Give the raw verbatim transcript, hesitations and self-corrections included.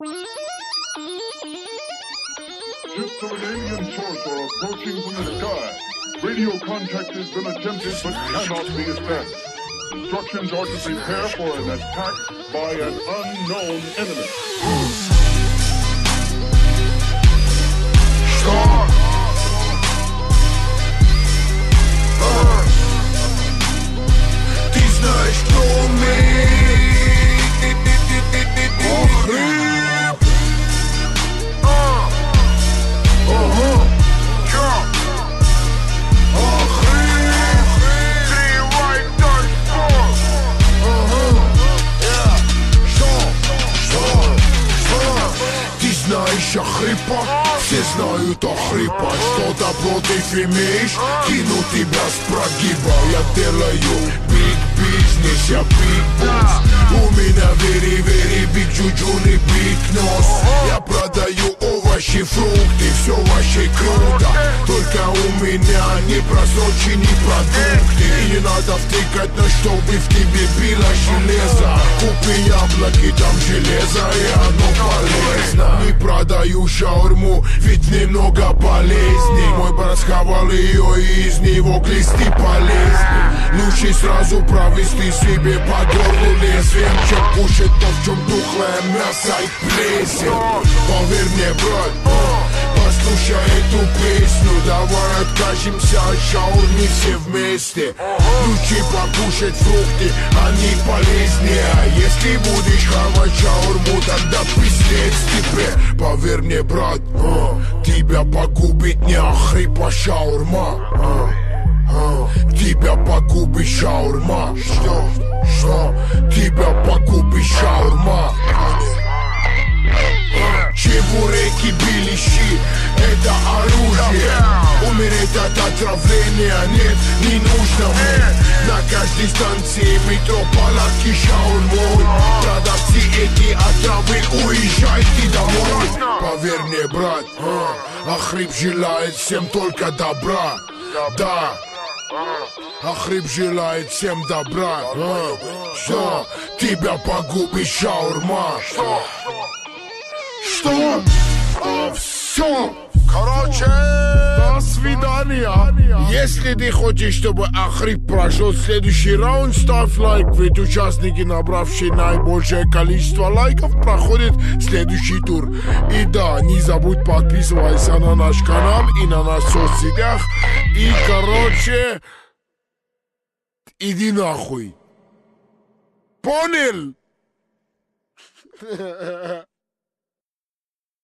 Ships of an alien source are approaching from the sky. Radio contact has been attempted but cannot be established. Instructions are to prepare for an attack by an unknown enemy. Что? А. Ты знаешь, кто мы? Охрип. А. Ого. Чё? Охрип. Три white dot com. Ага. Что? Что? Что? Ты знаешь Охрипа? Все знают Охрипа. Что-то против имеешь? Кину тебя с прогиба. Я делаю big business, я big boss. У меня very, very big джуджун и big нос. Я продаю овощи, фрукты, все вообще круто. Только у меня не просроченные продукты. И не надо втыкать, но чтобы в тебе било железо. Купи яблоки, там железо, и оно полезно. Не продаю шаурму, ведь немного болезней. Мой брат схавал ее, и из него глисты полезны. Лучше сразу провести себе по горлу лезвием, чем кушать то, в чем тухлое мясо и плесень. Поверь мне, брат, послушай эту песню. Давай откажемся от шаурмы все вместе. Лучше покушать фрукты, они полезнее. Если будешь хавать шаурму, тогда пиздец тебе. Поверь мне, брат, тебя погубит не Охрипа шаурма. Тебя погубит шаурма. Что? Что? Тебя погубит шаурма. Чебуреки, беляши — это оружие. Умереть от отравления нет, не нужно мне. На каждой станции метро палатки шаурмой. Продавцы эти отравы, уезжайте домой. Поверь мне, брат, Охрип желает всем только добра. Да, Охрип желает всем добра. Что? Тебя погубит шаурма. Что? А, все. Короче, до свидания. Если ты хочешь, чтобы Охрип прошел следующий раунд, ставь лайк, ведь участники, набравшие наибольшее количество лайков, проходят следующий тур. И да, не забудь подписываться на наш канал и на наших соцсетях. И, короче, иди нахуй. Понял?